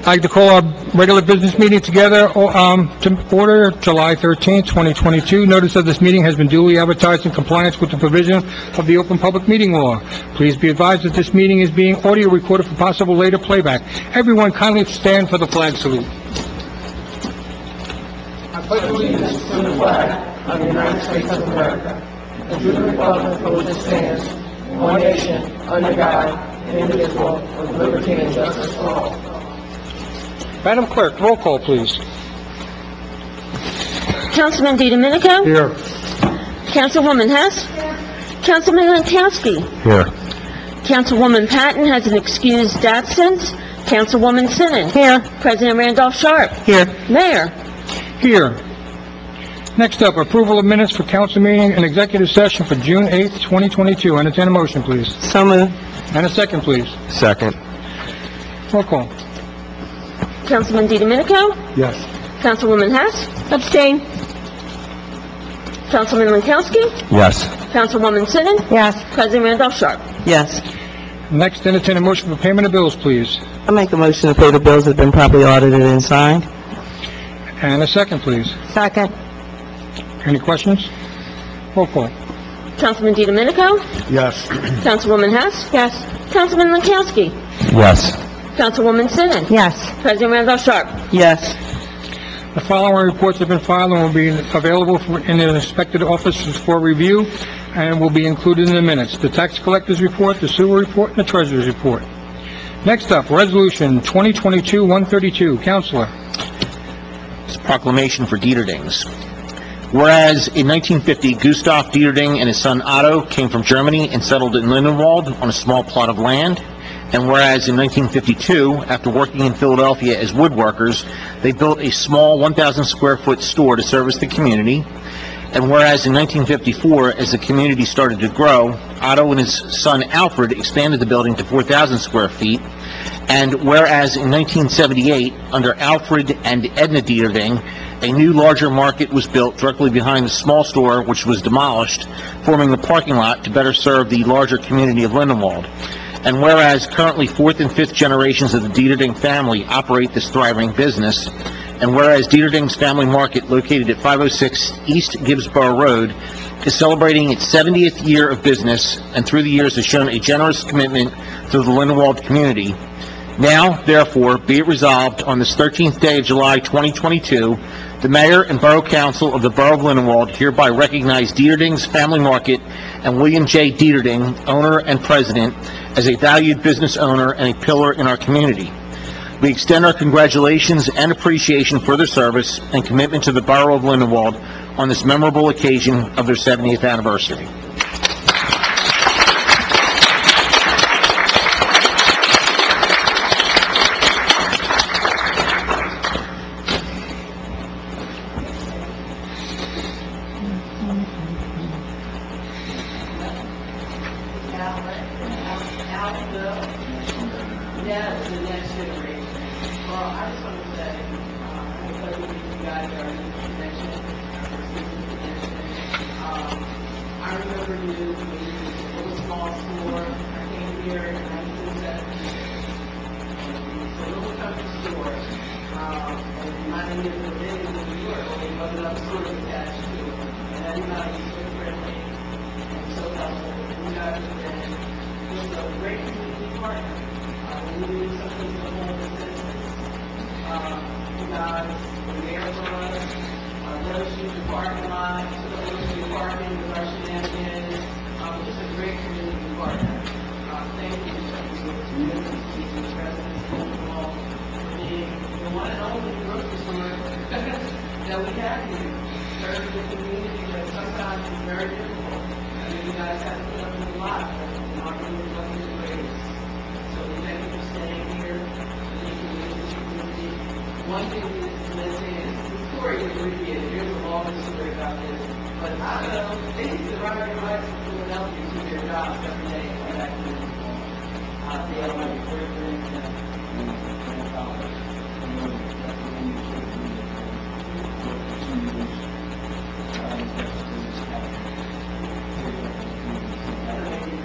I'd like to call our regular business meeting together to order July 13th, 2022. Notice of this meeting has been duly advertised in compliance with the provision of the Open Public Meeting Law. Please be advised that this meeting is being audio recorded for possible later playback. Everyone kindly stand for the flag salute. I pledge allegiance to the flag of the United States of America and to the republic for which it stands, one nation, under God, indivisible, with liberty and justice for all. Madam Clerk, roll call, please. Councilman DiDomenico? Here. Councilwoman Hess? Councilman Lankowski? Here. Councilwoman Patton has an excused absence. Councilwoman Sinnen? Here. President Randolph Sharp? Here. Mayor? Here. Next up, approval of minutes for council meeting and executive session for June 8th, 2022. Entertain a motion, please. So moved. And a second, please. Second. Roll call. Councilman DiDomenico? Yes. Councilwoman Hess? Abstain. Councilman Lankowski? Yes. Councilwoman Sinnen? Yes. President Randolph Sharp? Yes. Next, entertain a motion for payment of bills, please. I make a motion to pay the bills that have been properly audited and signed. And a second, please. Second. Any questions? Roll call. Councilman DiDomenico? Yes. Councilwoman Hess? Yes. Councilman Lankowski? Yes. Councilwoman Sinnen? Yes. President Randolph Sharp? Yes. The following reports have been filed and will be available in the inspected offices for review and will be included in the minutes. The tax collector's report, the sewer report, and the treasurer's report. Next up, Resolution 2022-132. Councilor. It's a proclamation for Dieterdings. Whereas in 1950, Gustav Dieterding and his son Otto came from Germany and settled in Lindenwald on a small plot of land. And whereas in 1952, after working in Philadelphia as woodworkers, they built a small 1,000 square foot store to service the community. And whereas in 1954, as the community started to grow, Otto and his son Alfred expanded the building to 4,000 square feet. And whereas in 1978, under Alfred and Edna Dieterding, a new larger market was built directly behind the small store, which was demolished, forming the parking lot to better serve the larger community of Lindenwald. And whereas currently fourth and fifth generations of the Dieterding family operate this thriving business, and whereas Dieterding's Family Market, located at 506 East Gibbsboro Road, is celebrating its 70th year of business, and through the years has shown a generous commitment to the Lindenwald community. Now, therefore, be it resolved on this 13th day of July 2022, the Mayor and Borough Council of the Borough of Lindenwald hereby recognize Dieterding's Family Market and William J. Dieterding, owner and president, as a valued business owner and a pillar in our community. We extend our congratulations and appreciation for their service and commitment to the Borough of Lindenwald on this memorable occasion of their 70th anniversary. One thing that's saying, the story is abbreviated. There's a long story about this. But I know they used to ride their bikes from Philadelphia to their jobs every day and come back to this they are my boyfriend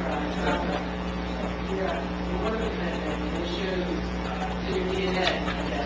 yeah, one of the things that it shows to your DNA.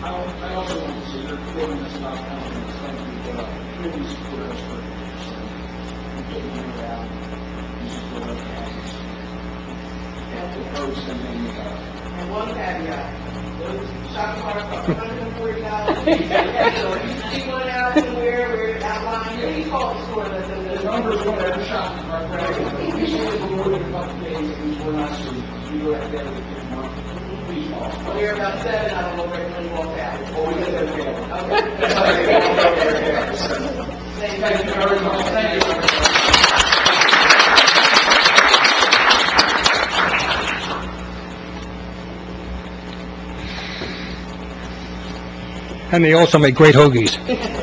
I also want to say that the ordinance about counting is something that really support us for getting it around, and support our classes. And the codes and then, And one caveat, those shopping carts are $140. So if you see one out somewhere where it's outlined, please call the store and let them the know. numbers on every shopping cart, right? These ones are more than a couple days, these were not soon. We go out there with the month. Please call. Well, we're about 7 out of over when you walk out. Oh, we get that again. Okay. Thank you very much. Thank you. And they also make great hoagies.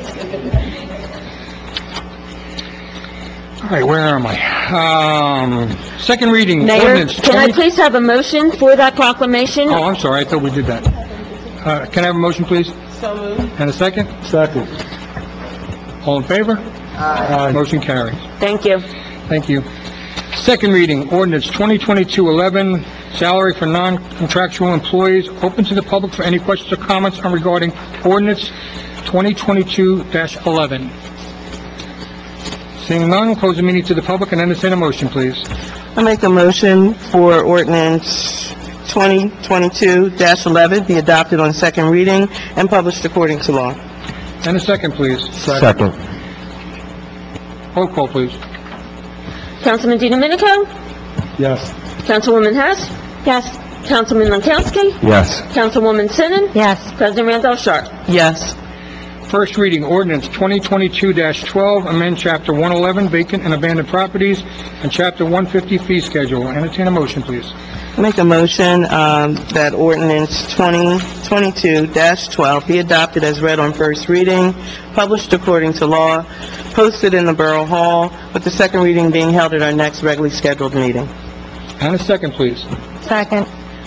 All right, where am I? Second reading, Mayor, ordinance can I 20... please have a motion for that proclamation? Oh, I'm sorry, I thought we did that. Can I have a motion, please? So moved. And a second? Second. All in favor? Aye. Motion carries. Thank you. Thank you. Second reading, ordinance 2022-11, salary for non-contractual employees, open to the public for any questions or comments on regarding ordinance 2022-11. Seeing none, close the meeting to the public and entertain a motion, please. I make a motion for ordinance 2022-11 be adopted on second reading and published according to law. And a second, please. Second. Roll call, please. Councilman DiDomenico? Yes. Councilwoman Hess? Yes. Councilman Lankowski? Yes. Councilwoman Sinnen? Yes. President Randolph Sharp? Yes. First reading, ordinance 2022-12, amend Chapter 111, vacant and abandoned properties, and Chapter 150, fee schedule. Entertain a motion, please. I make a motion that ordinance 2022-12 be adopted as read on first reading, published according to law, posted in the Borough Hall, with the second reading being held at our next regularly scheduled meeting. And a second, please. Second.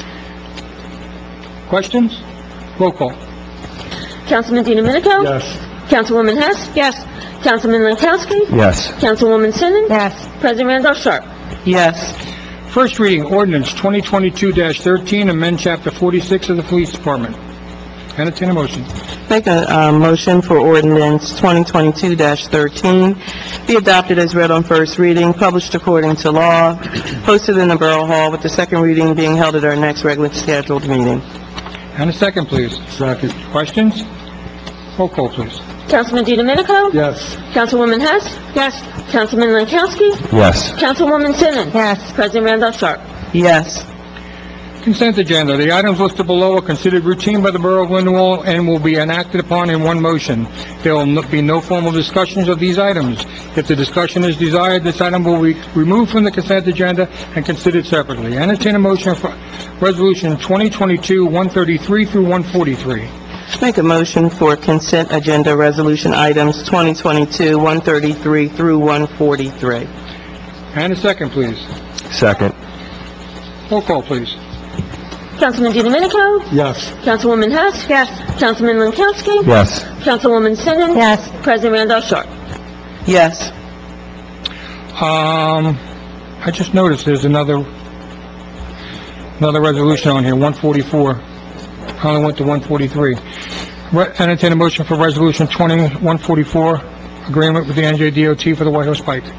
Questions? Roll call. Councilman DiDomenico? Yes. Councilwoman Hess? Yes. Councilman Lankowski? Yes. Councilwoman Sinnen? Yes. President Randolph Sharp? Yes. First reading, ordinance 2022-13, amend Chapter 46 of the Police Department. Entertain a motion. Make a motion for ordinance 2022-13 be adopted as read on first reading, published according to law, posted in the Borough Hall, with the second reading being held at our next regularly scheduled meeting. And a second, please. Second. Questions? Roll call, please. Councilman DiDomenico? Yes. Councilwoman Hess? Yes. Councilman Lankowski? Yes. Councilwoman Sinnen? Yes. President Randolph Sharp? Yes. Consent agenda. The items listed below are considered routine by the Borough of Lindenwold and will be enacted upon in one motion. There will be no formal discussions of these items. If the discussion is desired, this item will be removed from the consent agenda and considered separately. Entertain a motion for Resolution 2022-133 through 143. Make a motion for consent agenda resolution items 2022-133 through 143. And a second, please. Second. Roll call, please. Councilman DiDomenico? Yes. Councilwoman Hess? Yes. Councilman Lankowski? Yes. Councilwoman Sinnen? Yes. President Randolph Sharp? Yes. I just noticed there's another resolution on here, 144. I only went to 143. Entertain a motion for Resolution 2144, agreement with the NJDOT for the White Horse Pike.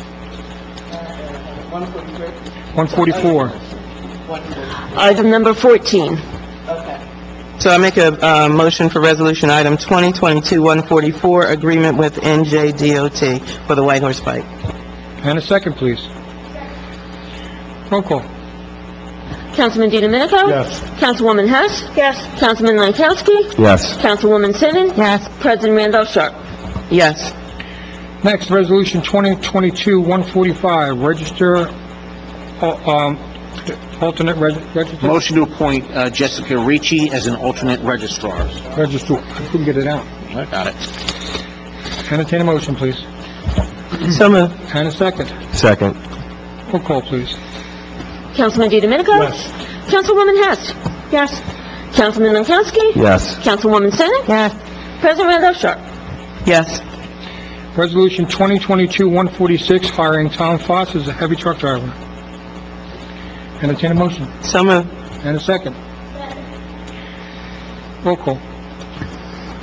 144. Item number 14. So I make a motion for resolution item 2022-144, agreement with NJDOT for the White Horse Pike. And a second, please. Roll call. Councilman DiDomenico? Yes. Councilwoman Hess? Yes. Councilman Lankowski? Yes. Councilwoman Sinnen? Yes. President Randolph Sharp? Yes. Next, Resolution 2022-145, register, alternate register. Motion to appoint Jessica Ricci as an alternate registrar. Register, I couldn't get it out. I got it. Entertain a motion, please. So moved. And a second. Second. Roll call, please. Councilman DiDomenico? Yes. Councilwoman Hess? Yes. Councilman Lankowski? Yes. Councilwoman Sinnen? Yes. President Randolph Sharp? Yes. Resolution 2022-146, hiring Tom Foss as a heavy truck driver. Entertain a motion. So moved. And a second. Roll call.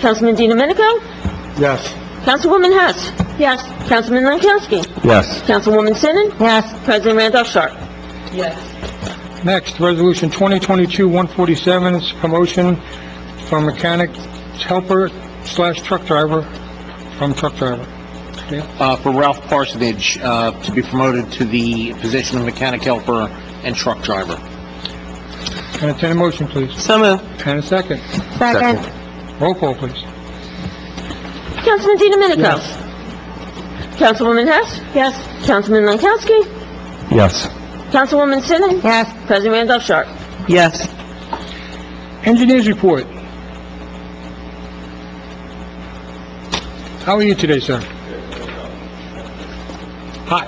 Councilman DiDomenico? Yes. Councilwoman Hess? Yes. Councilman Lankowski? Yes. Councilwoman Sinnen? Yes. President Randolph Sharp? Yes. Next, Resolution 2022-147, it's promotion from mechanic helper / truck driver, from truck driver. For Ralph Parsonage, to be promoted to the position of mechanic helper and truck driver. Entertain a motion, please. So moved. And a second. Second. Roll call, please. Councilman DiDomenico? Councilwoman Hess? Yes. Councilman Lankowski? Yes. Councilwoman Sinnen? Yes. President Randolph Sharp? Yes. Engineers report. How are you today, sir? Hot.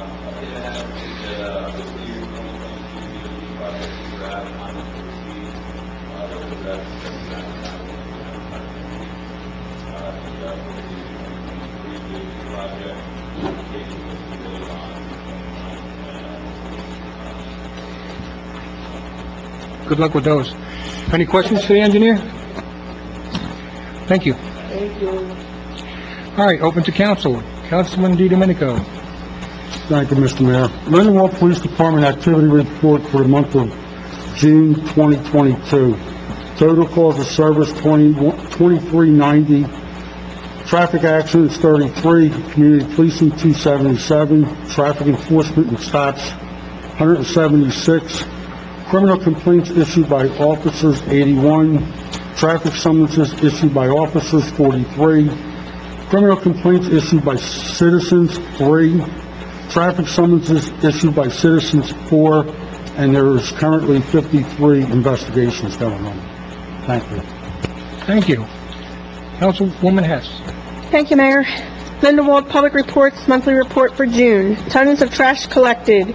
Good luck with those. Any questions for the engineer? Thank you. Thank you. All right, open to council. Councilman DiDomenico. Thank you, Mr. Mayor. Lindenwood Police Department activity report for the month of June 2022. Total calls of service 2390. Traffic accidents 33. Community policing 277. Traffic enforcement and stops 176. Criminal complaints issued by officers 81. Traffic summonses issued by officers 43. Criminal complaints issued by citizens 3. Traffic summonses issued by citizens 4. And there is currently 53 investigations going on. Thank you. Thank you. Councilwoman Hess. Thank you, Mayor. Lindenwold Public Reports Monthly Report for June. Tons of trash collected,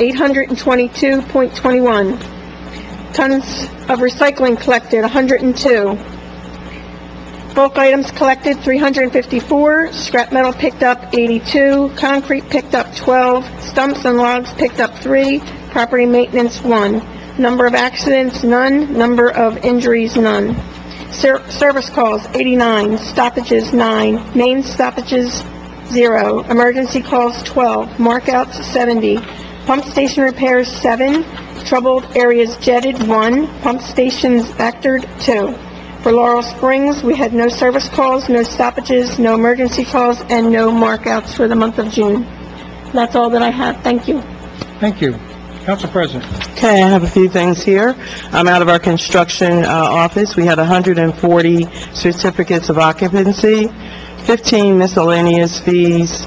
822.21. Tons of recycling collected, 102. Bulk items collected, 354. Scrap metal picked up, 82. Concrete picked up, 12. Stumps and logs picked up, 3. Property maintenance, 1. Number of accidents, none. Number of injuries, none. Service calls, 89. Stoppages, 9. Main stoppages, 0. Emergency calls, 12. Markouts, 70. Pump station repairs, 7. Troubled areas jetted, 1. Pump stations vectored, 2. For Laurel Springs, we had no service calls, no stoppages, no emergency calls, and no markouts for the month of June. That's all that I have. Thank you. Thank you. Council President. Okay, I have a few things here. Out of our construction office, we had 140 certificates of occupancy, 15 miscellaneous fees,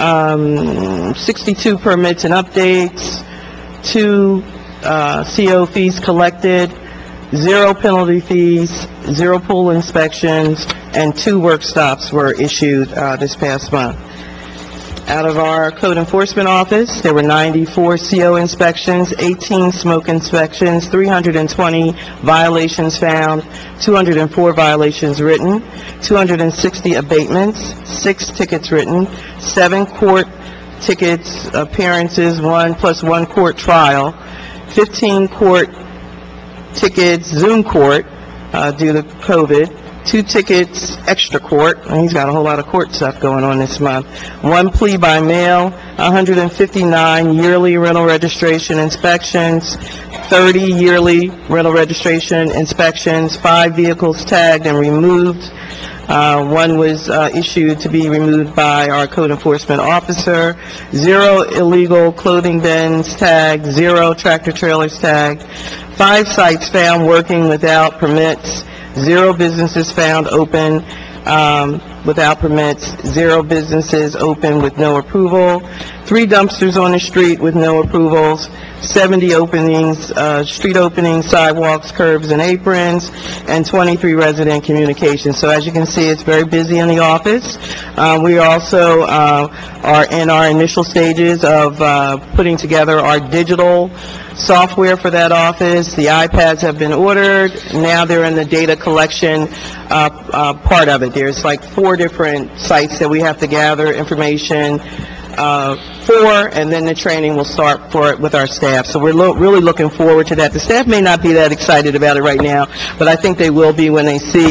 62 permits and updates, 2 CO fees collected, 0 penalty fees, 0 pool inspections, and 2 work stops were issued this past month. Out of our code enforcement office, there were 94 CO inspections, 18 smoke inspections, 320 violations found, 204 violations written, 260 abatements, 6 tickets written, 7 court tickets, appearances, 1 plus 1 court trial, 15 court tickets, Zoom court, due to COVID, 2 tickets, extra court, and he's got a whole lot of court stuff going on this month, 1 plea by mail, 159 yearly rental registration inspections, 30 yearly rental registration inspections, 5 vehicles tagged and removed, 1 was issued to be removed by our code enforcement officer, 0 illegal clothing bins tagged, 0 tractor trailers tagged, 5 sites found working without permits, 0 businesses found open without permits, 0 businesses open with no approval, 3 dumpsters on the street with no approvals, 70 openings, street openings, sidewalks, curbs, and aprons, and 23 resident communications. So as you can see, it's very busy in the office. We also are in our initial stages of putting together our digital software for that office. The iPads have been ordered. Now they're in the data collection part of it. There's like 4 different sites that we have to gather information for, and then the training will start for it with our staff. So we're really looking forward to that. The staff may not be that excited about it right now, but I think they will be when they see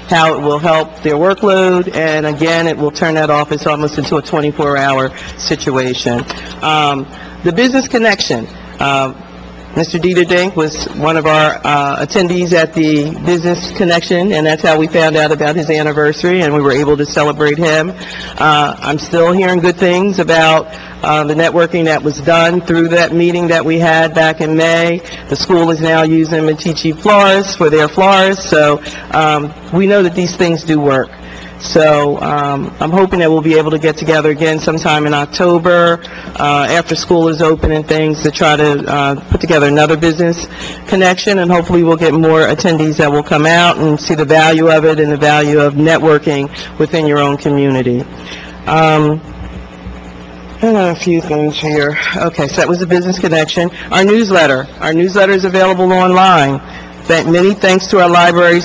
how it will help their workload, and again, it will turn that office almost into a 24-hour situation. The Business Connection. Mr. Dieter Dink was one of our attendees at the Business Connection, and that's how we found out about his anniversary, and we were able to celebrate him. I'm still hearing good things about the networking that was done through that meeting that we had back in May. The school is now using Medici florists for their florists, so we know that these things do work. So I'm hoping that we'll be able to get together again sometime in October, after school is open and things, to try to put together another business connection, and hopefully we'll get more attendees that will come out and see the value of it and the value of networking within your own community. I have a few things here. Okay, so that was the Business Connection. Our newsletter. Our newsletter is available online. Many thanks to our library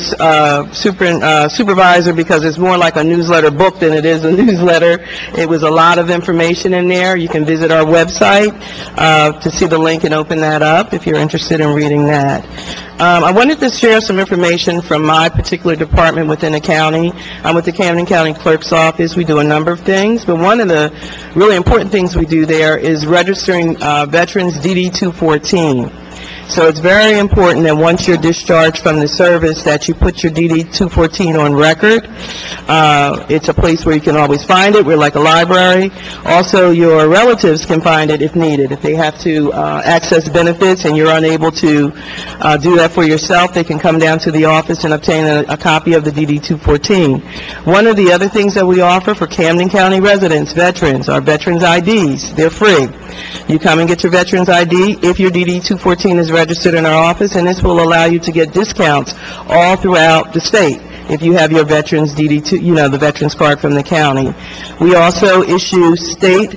supervisor, because it's more like a newsletter book than it is a newsletter. It was a lot of information in there. You can visit our website to see the link and open that up if you're interested in reading that. I wanted to share some information from my particular department within the county. I'm with the Camden County Clerk's Office. We do a number of things, but one of the really important things we do there is registering veterans DD-214. So it's very important that once you're discharged from the service that you put your DD-214 on record. It's a place where you can always find it. We're like a library. Also, your relatives can find it if needed. If they have to access benefits and you're unable to do that for yourself, they can come down to the office and obtain a copy of the DD-214. One of the other things that we offer for Camden County residents, veterans, are veterans IDs. They're free. You come and get your veterans ID if your DD-214 is registered in our office, and this will allow you to get discounts all throughout the state if you have your veterans DD-2, the veterans card from the county. We also issue state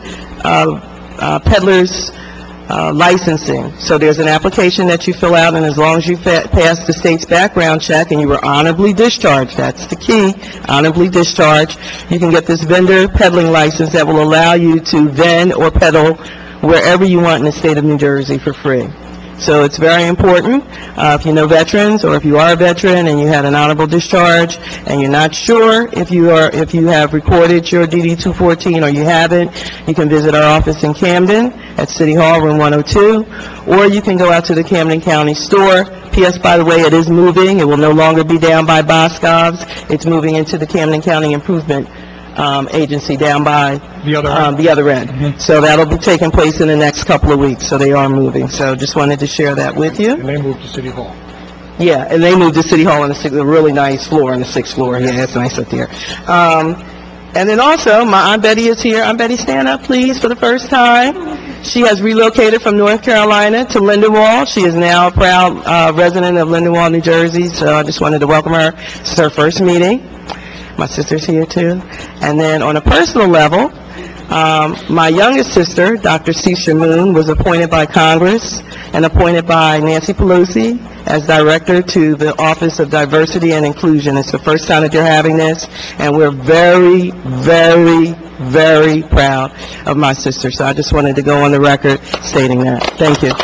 peddlers licensing. So there's an application that you fill out, and as long as you pass the state's background check and you were honorably discharged, that's the key, honorably discharged, you can get this vendor peddling license that will allow you to vend or peddle wherever you want in the state of New Jersey for free. So it's very important. If you know veterans, or if you are a veteran and you had an honorable discharge and you're not sure if you have recorded your DD-214 or you haven't, you can visit our office in Camden at City Hall, room 102, or you can go out to the Camden County store. P.S. by the way, it is moving. It will no longer be down by Boscov's. It's moving into the Camden County Improvement Agency down by the other end. So that'll be taking place in the next couple of weeks. So they are moving. So just wanted to share that with you. And they moved to City Hall. Yeah, and they moved to City Hall on a really nice floor on the 6th floor. Yeah, it's nice up there. And then also, my Aunt Betty is here. Aunt Betty, stand up, please, for the first time. She has relocated from North Carolina to Lindenwold. She is now a proud resident of Lindenwold, New Jersey. So I just wanted to welcome her. This is her first meeting. My sister's here, too. And then on a personal level, my youngest sister, Dr. Cecia Moon, was appointed by Congress and appointed by Nancy Pelosi as director to the Office of Diversity and Inclusion. It's the first time that you're having this, and we're very, very, very proud of my sister. So I just wanted to go on the record stating that. Thank you.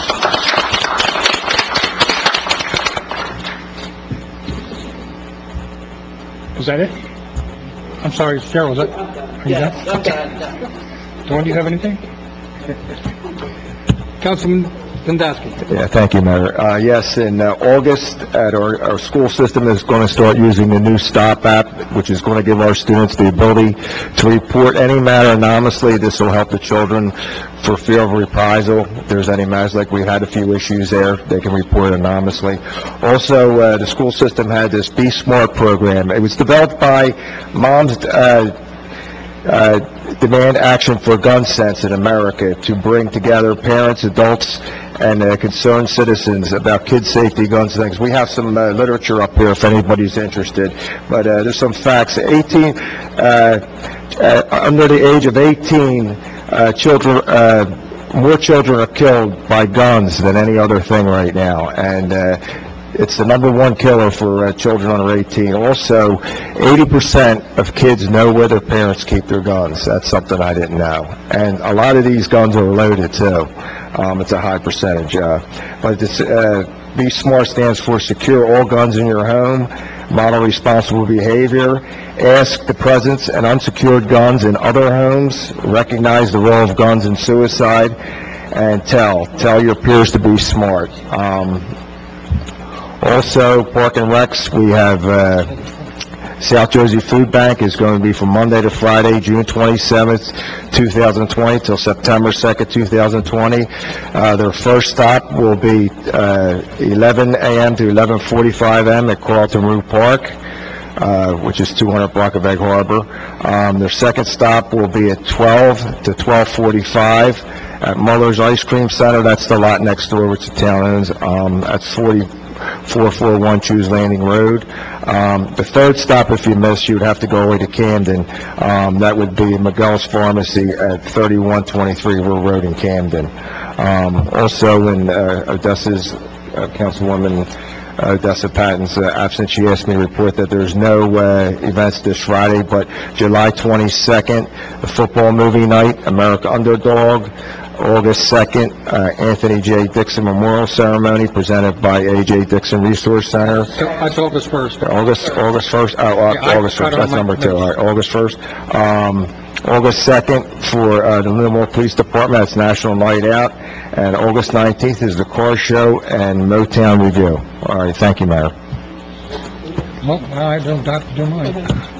Is that it? I'm sorry, Cheryl, is that? Are you done? I'm done. Dawn, do you have anything? Councilman Landowski. Yeah, thank you, Mayor. Yes, in August, our school system is going to start using the new STOP app, which is going to give our students the ability to report any matter anonymously. This will help the children for fear of reprisal. If there's any matters, like we had a few issues there, they can report anonymously. Also, the school system had this Be Smart program. It was developed by Moms Demand Action for Gun Sense in America to bring together parents, adults, and concerned citizens about kid safety, guns, and things. We have some literature up here if anybody's interested, but there's some facts. Under the age of 18, more children are killed by guns than any other thing right now, and it's the #1 killer for children under 18. Also, 80% of kids know where their parents keep their guns. That's something I didn't know. And a lot of these guns are loaded, too. It's a high percentage. But this, Be Smart stands for Secure All Guns in Your Home. model responsible behavior, ask the presence and unsecured guns in other homes, recognize the role of guns in suicide, and tell your peers to be smart. Also, Park and Recs, we have South Jersey Food Bank is going to be from Monday to Friday, June 27th, 2020, till September 2nd, 2020. Their first stop will be 11 a.m. to 11:45 a.m. at Carlton Rue Park, which is 200 block of Egg Harbor. Their second stop will be at 12 to 12:45 at Muller's Ice Cream Center. That's the lot next door, which the town owns. That's 441 Chews Landing Road. The third stop, if you miss, you would have to go all the way to Camden. That would be Miguel's Pharmacy at 3123 River Road in Camden. Also, in Odessa's Councilwoman Odessa Patton's absence, she asked me to report that there's no events this Friday, but July 22nd, the football movie night, America Underdog. August 2nd, Anthony J. Dixon Memorial Ceremony presented by A.J. Dixon Resource Center. That's August 1st. August 1st? August 1st, that's number 2. All right, August 1st. August 2nd for the Livermore Police Department, that's National Night Out. And August 19th is the Car Show and Motown Review. All right, thank you, Mayor. Well, I don't mind.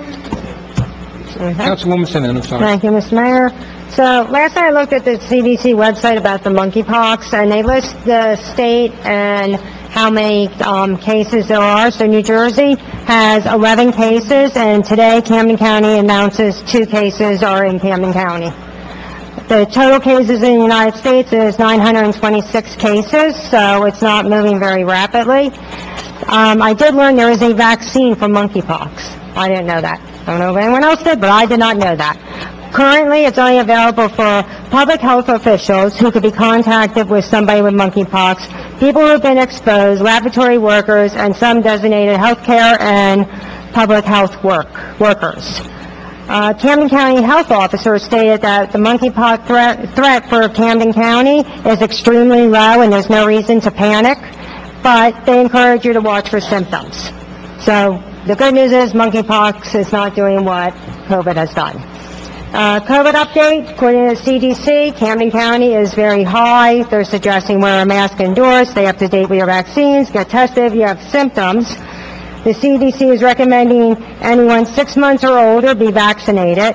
Councilwoman Sinan, I'm sorry. Thank you, Mr. Mayor. So last night I looked at the CDC website about the monkeypox, and they list the state and how many cases there are. So New Jersey has 11 cases, and today Camden County announces 2 cases are in Camden County. The total cases in the United States is 926 cases, so it's not moving very rapidly. I did learn there is a vaccine for monkeypox. I didn't know that. I don't know if anyone else did, but I did not know that. Currently, it's only available for public health officials who could be contacted with somebody with monkeypox, people who have been exposed, laboratory workers, and some designated healthcare and public health workers. Camden County Health Officer stated that the monkeypox threat for Camden County is extremely low and there's no reason to panic, but they encourage you to watch for symptoms. So the good news is monkeypox is not doing what COVID has done. COVID update, according to the CDC, Camden County is very high. They're suggesting wear a mask indoors, stay up to date with your vaccines, get tested if you have symptoms. The CDC is recommending anyone 6 months or older be vaccinated.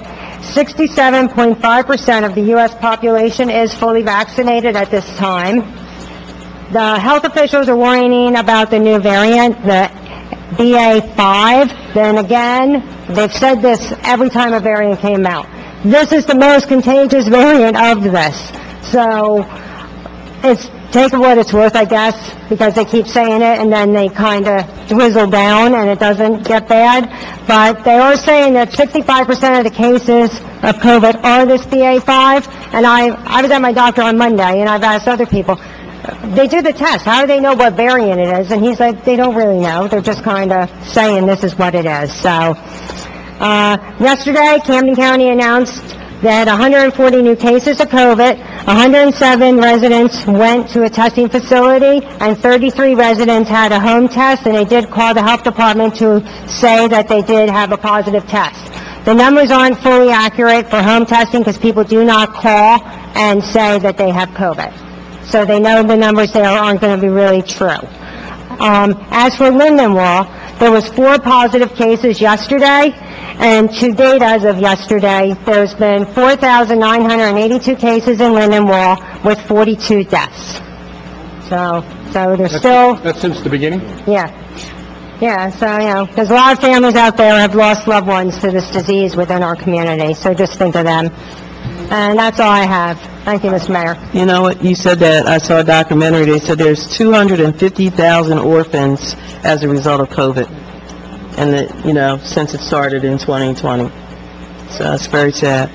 67.5% of the U.S. population is fully vaccinated at this time. The health officials are warning about the new variant, the BA.5. Then again, they've said this every time a variant came out. This is the most contagious variant of this. So, take it what it's worth, I guess, because they keep saying it and then they kind of dwizzle down and it doesn't get bad. But they are saying that 65% of the cases of COVID are this BA.5. And I was at my doctor on Monday and I've asked other people, they do the test. How do they know what variant it is? And he's like, they don't really know. They're just kind of saying this is what it is. So, yesterday, Camden County announced that 140 new cases of COVID, 107 residents went to a testing facility, and 33 residents had a home test, and they did call the health department to say that they did have a positive test. The numbers aren't fully accurate for home testing because people do not call and say that they have COVID. So they know the numbers there aren't going to be really true. As for Lindenwood, there was 4 positive cases yesterday, and to date, as of yesterday, there's been 4,982 cases in Lindenwood with 42 deaths. So there's still... That's since the beginning? Yeah. Yeah, so, there's a lot of families out there have lost loved ones to this disease within our community, so just think of them. And that's all I have. Thank you, Mr. Mayor. You know what, you said that, I saw a documentary, they said there's 250,000 orphans as a result of COVID, and since it started in 2020. So it's very sad.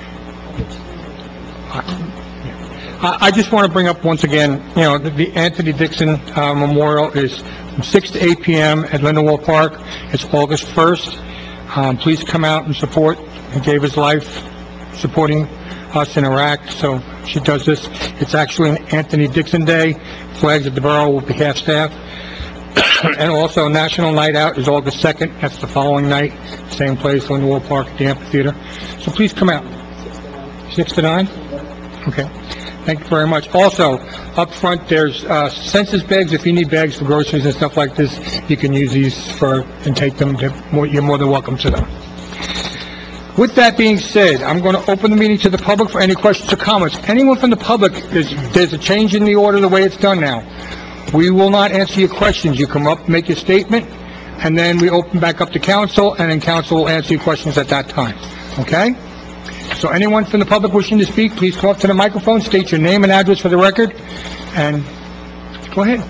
I just want to bring up once again, the Anthony Dixon Memorial is from 6 to 8 p.m. at Lindenwood Park. It's August 1st. Please come out and support. He gave his life supporting us in Iraq, so she does this. It's actually an Anthony Dixon Day. Flags at the borough will be half-staff. And also, National Night Out is August 2nd. That's the following night, same place, Lindenwood Park at the amphitheater. So please come out. 6 to 9? Okay. Thank you very much. Also, up front, there's census bags. If you need bags for groceries and stuff like this, you can use these and take them. You're more than welcome to them. With that being said, I'm going to open the meeting to the public for any questions or comments. Anyone from the public, there's a change in the order, the way it's done now. We will not answer your questions. You come up, make your statement, and then we open back up to council, and then council will answer your questions at that time. Okay? So anyone from the public wishing to speak, please come up to the microphone, state your name and address for the record, and go ahead.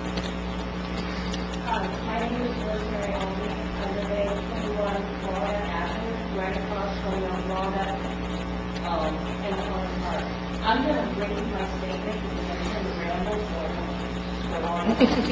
My name is Rosemary Olney. I live at 21 Florida Avenue, right across from the Florida, and the Florida Park. I'm going to bring my statement because I'm going to ramble, so go on.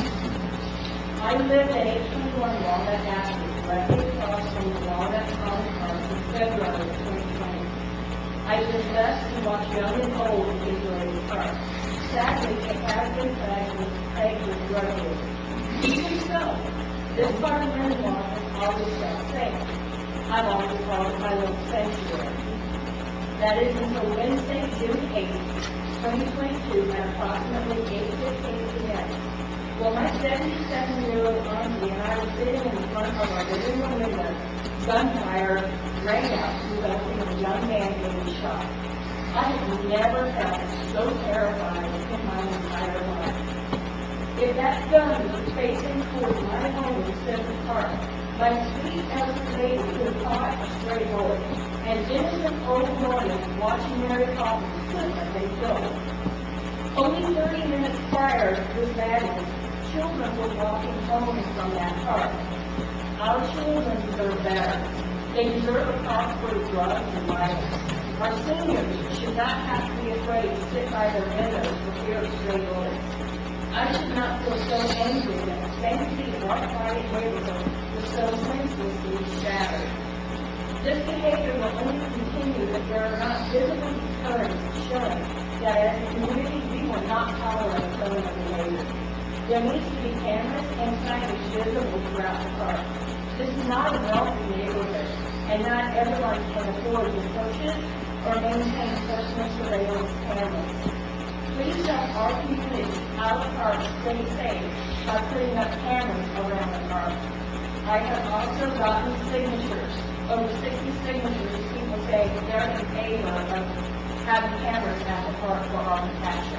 I live at 821 Florida Avenue, directly across from the Florida Park in February of 2020. I was blessed to watch young and old enjoy the park. Sadly, it has been plagued with drug use. Even so, this part of Lindenwood has always felt safe. I've always called it my little sanctuary. That is until Wednesday, June 8th, 2022, at approximately 8:15 p.m. Well, my 77-year-old auntie and I were sitting in front of our living room window. Gunfire rang out, resulting in a young man getting shot. I have never felt so terrified in my entire life. If that gun was facing toward my home instead of the park, my sweet elder lady could have caught a stray bullet, and innocent old Mormons watching Mary Poppins could have been killed. Only 30 minutes prior to this madness, children were walking home from that park. Our children deserve better. They deserve a park free of drugs and violence. Our seniors should not have to be afraid to sit by their windows for fear of stray bullets. I should not feel so angry that the sanctity of our quiet neighborhood was so senselessly shattered. This behavior will only continue if there are not visible deterrents showing that as a community we will not tolerate criminal behavior. There needs to be cameras and signage visible throughout the park. This is not a wealthy neighborhood, and not everyone can afford to purchase or maintain personal surveillance cameras. Please help our community, our park, stay safe by putting up cameras around the park. I have also gotten signatures, over 60 signatures, people saying they're in favor of having cameras at the park for our protection.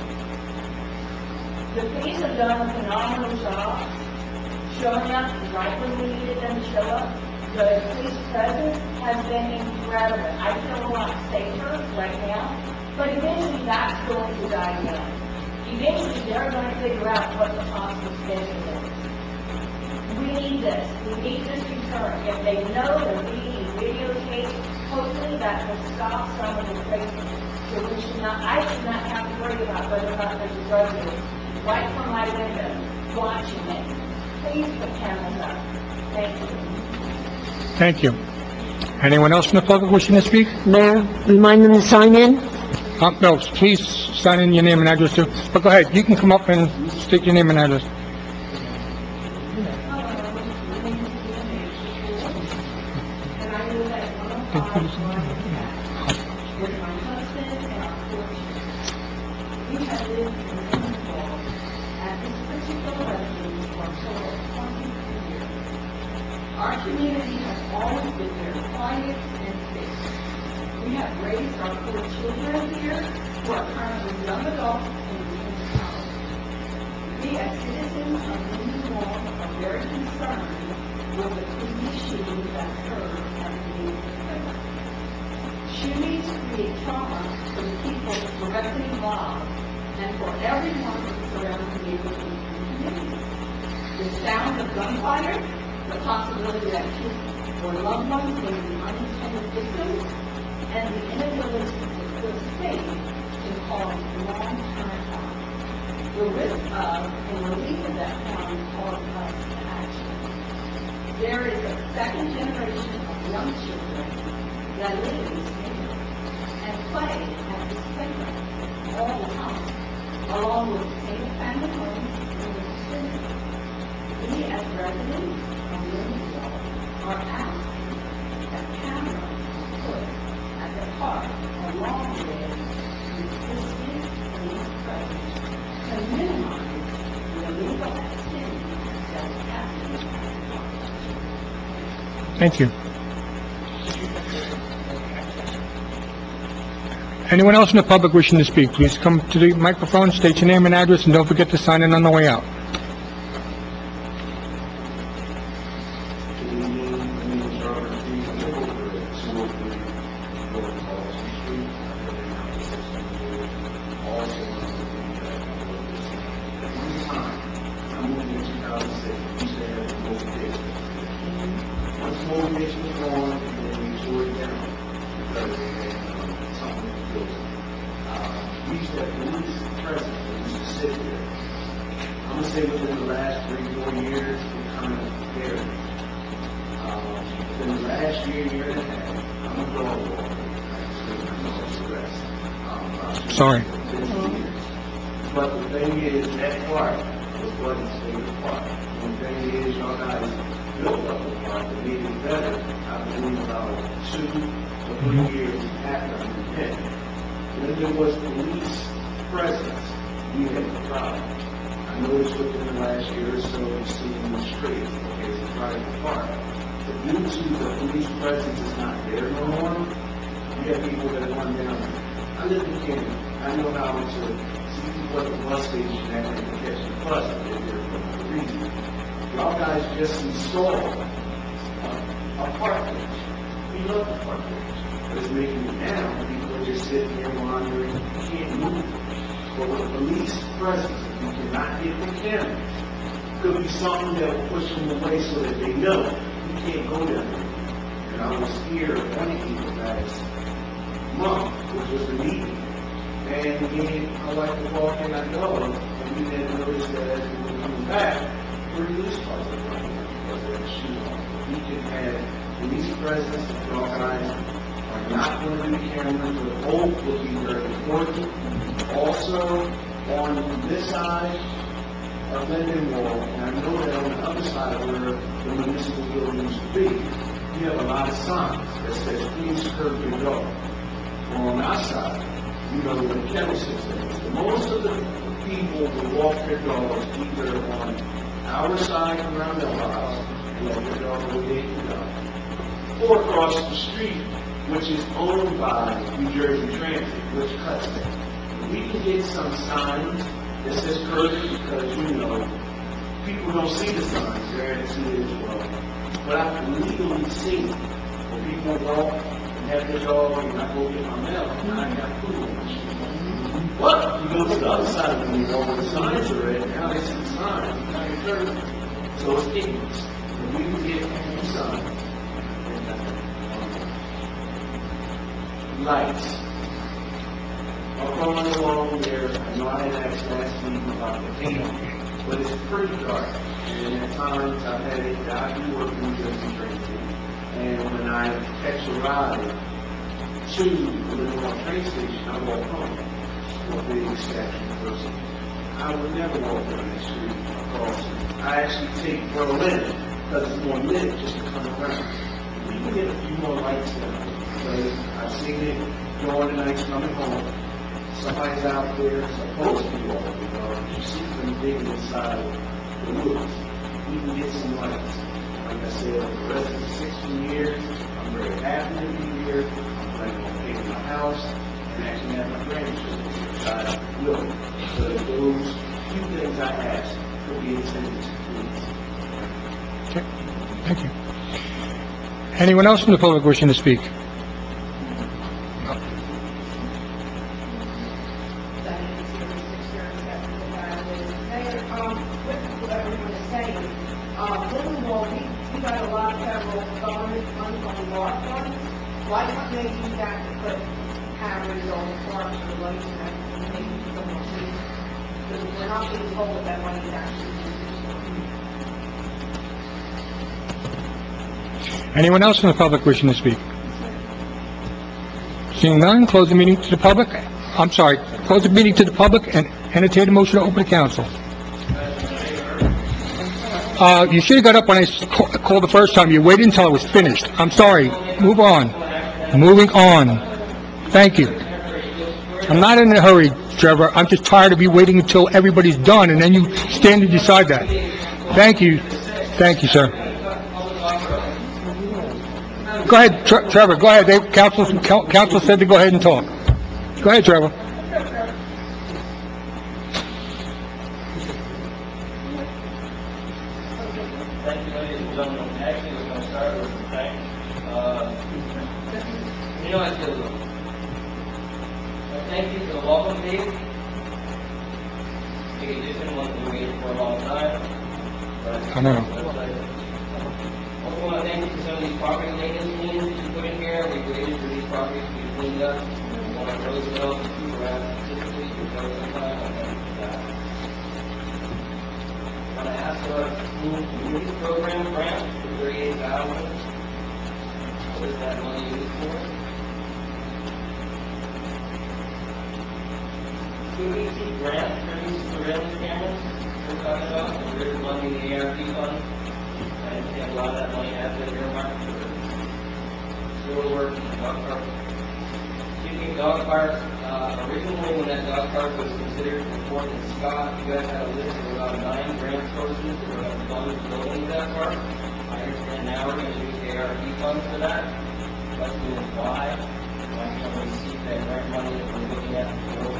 The police have done a phenomenal job showing up right when we needed them to show up. The police presence has been incredible. I feel a lot safer right now, but eventually that's going to die down. Eventually they're going to figure out what the possible schedule is. We need this. We need this deterrent. If they know they're being videotaped, hopefully that will stop some of the crazy. So I should not have to worry about whether or not there's a drug use. Right from my window, watching it. Please put cameras up. Thank you. Thank you. Anyone else from the public wishing to speak? Mayor, remind them to sign in. No, please sign in your name and address too. But go ahead, you can come up and state your name and address. And I live at 105 with my husband and our 4 children. We have lived in Lindenwood at this particular residence for a total of 23 years. Our community has always been very quiet and safe. We have raised our 4 children here who are currently young adults and in college. We as citizens of Lindenwood are very concerned with the previous shooting that occurred at the beginning of September. Shootings create trauma for the people directly involved and for everyone in the surrounding neighborhood and community. The sound of gunfire, the possibility that kids or loved ones may be unintended victims, and the inability to feel safe can cause long-term harm. The risk of and relief of that harm cause us to action. There is a second generation of young children that live in this neighborhood and play at this playground all the time, along with single-family homes in the vicinity. we as residents of Lindsay are asking that cameras put at the park along with existing police presence to minimize the illegal activity that's happening at the park. Thank you. Anyone else in the public wishing to speak, please come to the microphone, state your name and address, and don't forget to sign in on the way out. I'm gonna say within the last 3-4 years, it kind of varied. Within the last year and a half, I'm a dog walker. Sorry. But the thing is, that park was Buddy's favorite park. And the thing is, y'all guys built up the park and made it better, I believe about 2 or 3 years after the event. When there was police presence, we had a problem. I noticed within the last year or so, we've seen the streets, okay, it's a private park. But due to the police presence is not there no more, you have people that run down. I live in Canada. I know how to see people at the bus station and catch the bus if they're there for no reason. Y'all guys just installed a park bench. We love the park bench. But it's making it down. People are just sitting there wandering. You can't move. But with police presence, if you cannot get the cameras, could be something that will push them away so that they know you can't go down there. And I was here at one evening last month, which was the meeting. And again, I like to walk in, I go, and we then noticed that as we were coming back, police cars were running because they had a shoe on. We can have police presence, if y'all guys are not going to do cameras, but both will be very important. Also, on this side of Linden Wall, and I know that on the other side where the municipal building used to be, we have a lot of signs that says, please curb your dog. On our side, you know where the kennel system is. Most of the people who walk their dogs either on our side around the house, walk their dog where they can go, or across the street, which is owned by New Jersey Transit, which cuts them. We can get some signs that says curfew because, you know, people don't see the signs, they're at the as well. But I've legally seen where people walk and have their dog and I go get my mail and I have food on my shoe. But you go to the other side of the wall where the signs are at, now they see the signs, now they're curfew. So it's ignorance. And we can get new signs. Lights. I'm going along there, I know I had asked last week about the paint, but it's pretty dark. And at times I've had it, I do work in New Jersey Transit. And when I catch a ride to the Livermore train station, I walk home. A big statue person. I would never walk down that street across. I actually take Berlin because it's more lit just to come around. We can get a few more lights down because I've seen it during the nights coming home. Somebody's out there supposed to be walking the dog. You see them digging inside the woods. We can get some lights. Like I said, for the rest of the 16 years, I'm very happy to be here. I'm planning on painting my house and actually have my grandchildren, which I will. So that those few things I ask could be attended to, please. Okay, thank you. Anyone else from the public wishing to speak? We got a lot of federal government funds on the law funds. Why not they use that to put cameras on the parks or lights and maybe people will see? Because we're not being told that that money is actually used. Anyone else from the public wishing to speak? Seeing none, close the meeting to the public. I'm sorry, close the meeting to the public and entertain a motion to open the council. You should have got up when I called the first time. You waited until it was finished. I'm sorry. Move on. Moving on. Thank you. I'm not in a hurry, Trevor. I'm just tired of you waiting until everybody's done, and then you stand and decide that. Thank you. Thank you, sir. Go ahead, Trevor. Go ahead. Council said to go ahead and talk. Go ahead, Trevor. Thank you, ladies and gentlemen. Actually, we're going to start with some thanks. You know, I feel a little. Thank you for the welcome page. Big addition, one that we waited for a long time. I know. Also want to thank you for some of these property maintenance teams that you put in here. We waited for these properties to be cleaned up. One of Roosevelt, two around specifically, for some time. I thank you for that. I want to ask about the community program grant for $38,000. What is that money used for? 280 grant for these surveillance cameras we're talking about. There's money in the ARP fund. I understand a lot of that money has been earmarked for sewer work and dog park. Speaking of dog park, originally when that dog park was considered for Fort and Scott, you guys had a list of about 9 grant sources that were going to fund building that park. I understand now we're going to use the ARP funds for that. Question is why? Why can't we see that grant money that we're looking at before?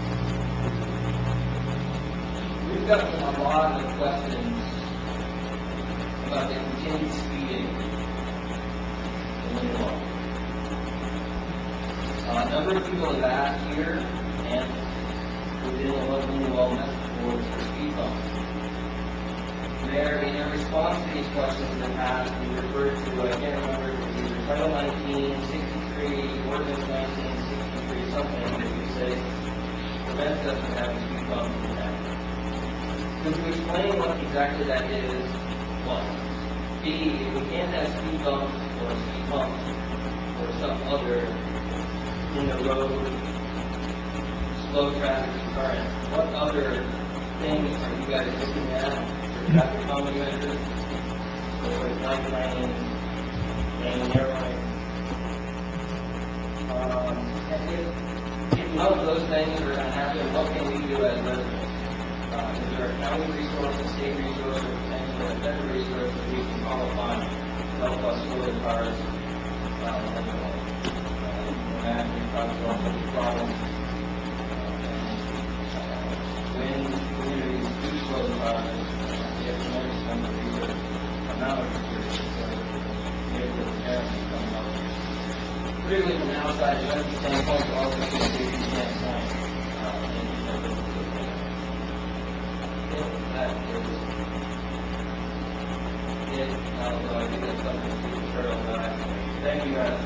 We've gotten a lot of questions about the continued speeding in Lindenwood. A number of people have asked here and within the Lindenwood message boards for speed bumps. Mayor, in your response to these questions in the past, you referred to, I can't remember, it was either Title 1963, Ordinance 1963, something that you say prevents us from having speed bumps in town. Could you explain what exactly that is? One. B, if we can't have speed bumps or speed bumps or some other in the road, slow traffic deterrent, what other things are you guys looking at for traffic calming measures? So like light lanes, lane narrowing. If none of those things are going to happen, what can we do as residents? Is there a county resource, a state resource, or potentially a federal resource that we can call upon to help us slow the cars? Imagine we probably don't have any problems. When communities do slow the cars, we have tremendous number of research, amount of research, so maybe the parents can come up. Particularly from the outside, the other standpoint, but also from the safety standpoint. That is it. Although I think that's something to be turtle about. Thank you, guys.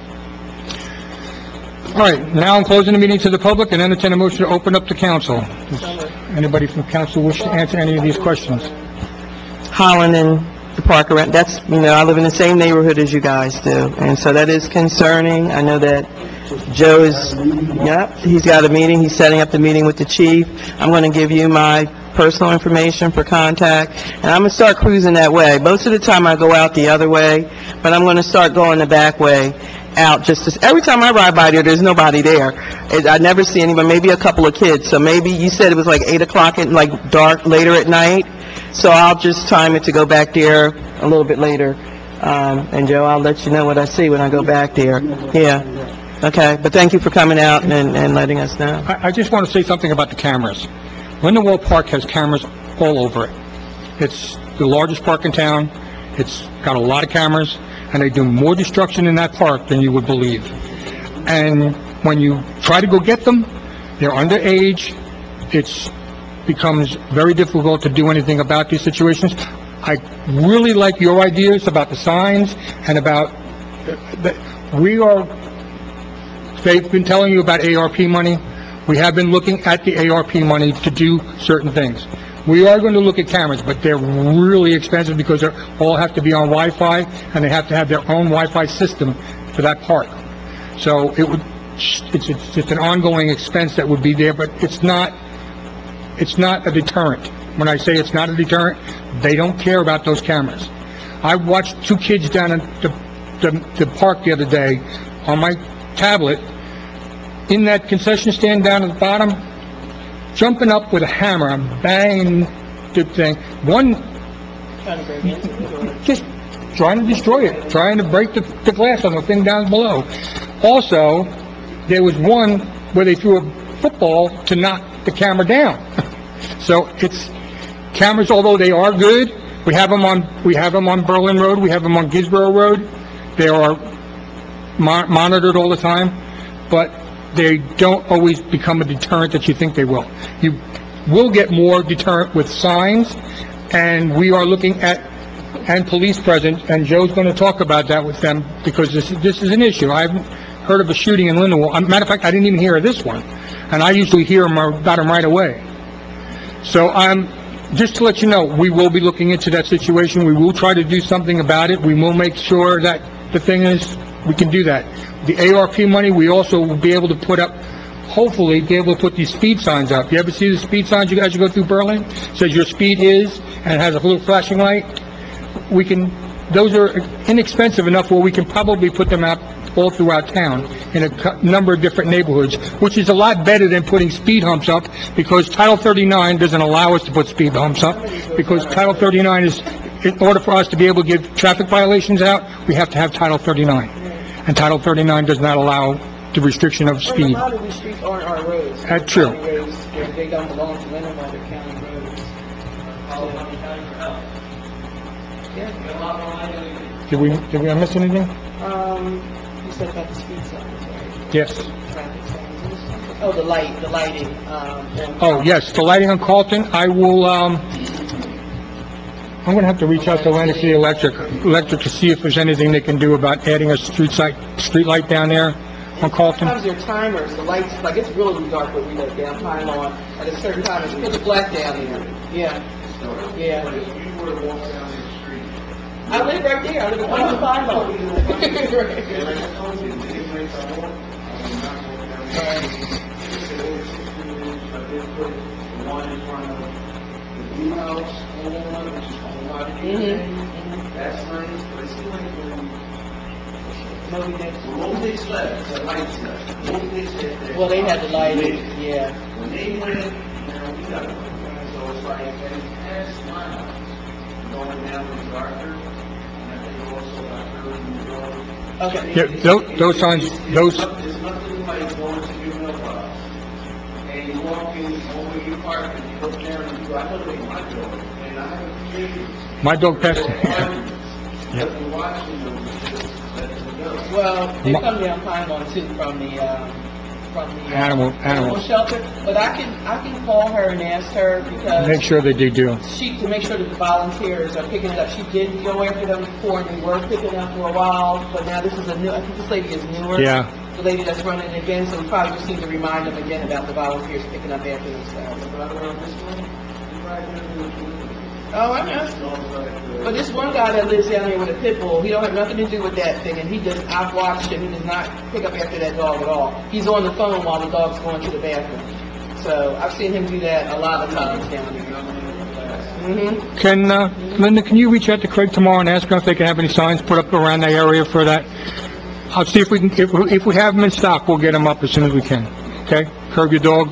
All right, now I'm closing the meeting to the public and entertain a motion to open up to council. Does anybody from council wish to answer any of these questions? Holland and the park around, that's, I live in the same neighborhood as you guys do, and so that is concerning. I know that Joe is, he's got a meeting, he's setting up the meeting with the chief. I'm going to give you my personal information for contact, and I'm going to start cruising that way. Most of the time I go out the other way, but I'm going to start going the back way out. Every time I ride by there, there's nobody there. I never see anybody, maybe a couple of kids. So maybe you said it was like 8 o'clock at, like, dark, later at night. So I'll just time it to go back there a little bit later. And Joe, I'll let you know what I see when I go back there. Yeah. Okay. But thank you for coming out and letting us know. I just want to say something about the cameras. Lindenwold Park has cameras all over it. It's the largest park in town. It's got a lot of cameras, and they do more destruction in that park than you would believe. And when you try to go get them, they're underage. It becomes very difficult to do anything about these situations. I really like your ideas about the signs and about they've been telling you about ARP money. We have been looking at the ARP money to do certain things. We are going to look at cameras, but they're really expensive because they all have to be on Wi-Fi, and they have to have their own Wi-Fi system for that park. So it's just an ongoing expense that would be there, but it's not a deterrent. When I say it's not a deterrent, they don't care about those cameras. I watched two kids down at the park the other day on my tablet, in that concession stand down at the bottom, jumping up with a hammer and banging the thing. One, just trying to destroy it, trying to break the glass on the thing down below. Also, there was one where they threw a football to knock the camera down. So it's cameras, although they are good. We have them on Berlin Road. We have them on Gisborough Road. They are monitored all the time, but they don't always become a deterrent that you think they will. You will get more deterrent with signs, and we are looking at, and police presence, and Joe's going to talk about that with them, because this is an issue. I've heard of a shooting in Lindenwold. Matter of fact, I didn't even hear of this one, and I usually hear them about them right away. So just to let you know, we will be looking into that situation. We will try to do something about it. We will make sure that the thing is, we can do that. The ARP money, we also will be able to put up, hopefully, be able to put these speed signs up. You ever see the speed signs as you go through Berlin? It says your speed is, and it has a little flashing light. Those are inexpensive enough where we can probably put them out all throughout town in a number of different neighborhoods, which is a lot better than putting speed humps up, because Title 39 doesn't allow us to put speed humps up, because Title 39 is, in order for us to be able to give traffic violations out, we have to have Title 39. And Title 39 does not allow the restriction of speed. A lot of these streets aren't our roads. That's true. They don't belong to Lindenwold, they're county roads. Did we miss anything? You said about the speed signs, right? Yes. Traffic signs. Oh, the lighting, Oh, yes, the lighting on Carlton, I will, I'm gonna have to reach out to Atlantic City Electric to see if there's anything they can do about adding a street light down there on Carlton. Sometimes there are timers, the lights, like, it's really dark where we live down Pylon, at a certain time, it's pitch black down there. Yeah. Yeah. If you were to walk down the street, I live right there, I live on Pylon. and I told you, these lights are on, I will not walk down the street. They said over 6 minutes, I did put the one in front of the blue house, which is on Water. That's nice, but it seems like when Moby left, the lights left. Moby left. Well, they had the lighting, yeah. When they went, we got one. So it's like, and past my house, going down the darker, and I think also I heard in the road. Okay. Yeah, those signs, There's nothing like going to your mailbox, and you walk in over your park, and you look down, and you go, I know they my dog, and I have a kid. my dog passed. But you're watching them, just let them go. Well, they come down Pylon too from the Animal. shelter, but I can call her and ask her, because Make sure they do. to make sure that the volunteers are picking it up. She did go after them before, and they were picking it up for a while, but now this is I think this lady is newer. Yeah. The lady that's running it again, so we probably just need to remind them again about the volunteers picking up after themselves. Oh, I know. But this one guy that lives down here with a pit bull, he don't have nothing to do with that thing, and I've watched him, he does not pick up after that dog at all. He's on the phone while the dog's going to the bathroom. So, I've seen him do that a lot of times down here. Linda, can you reach out to Craig tomorrow and ask him if they can have any signs put up around that area for that? I'll see if we can, if we have them in stock, we'll get them up as soon as we can. Okay? Curb your dog.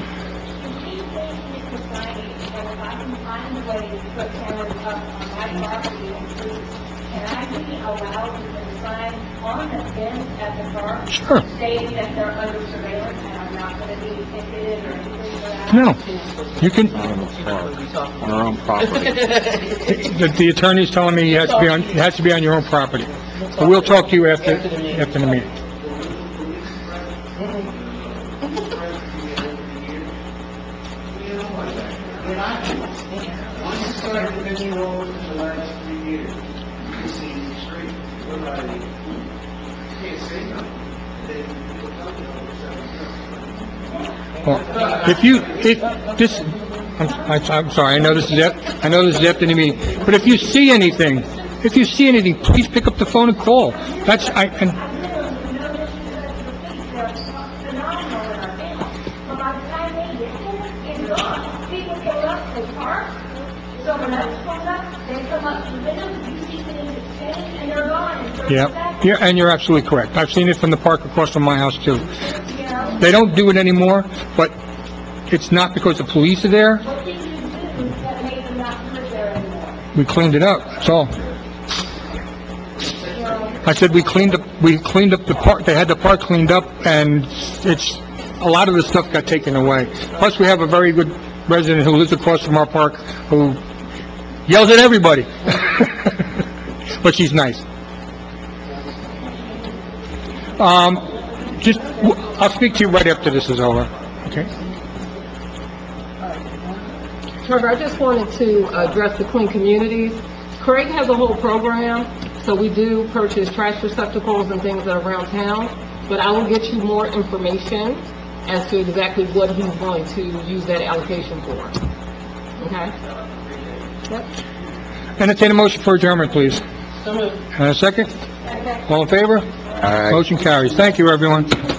On the fence at the park, Sure. stating that they're under surveillance and are not going to be ticketed or anything for that? No. You can, On our own property. the attorney's telling me it has to be on your own property. So we'll talk to you after the meeting. Once you start committing over in the last 3 years, you can see the street. Nobody can't say nothing. I'm sorry, I know this is after the meeting, but if you see anything, please pick up the phone and call. But by the time they get there, it's gone. People pull up to the park, Yeah, and you're absolutely correct. I've seen it from the park across from my house, too. They don't do it anymore, but it's not because the police are there. What did you do that made them not live there anymore? We cleaned it up, that's all. I said we cleaned up the park, they had the park cleaned up, and a lot of the stuff got taken away. Plus, we have a very good resident who lives across from our park who yells at everybody. But she's nice. I'll speak to you right after this is over, okay? Trevor, I just wanted to address the Clean Communities. Craig has a whole program, so we do purchase trash receptacles and things that are around town, but I will get you more information as to exactly what he's going to use that allocation for. Okay? Yep. Entertain a motion for adjournment, please. So moved. And a second? All in favor? All right. Motion carries. Thank you, everyone.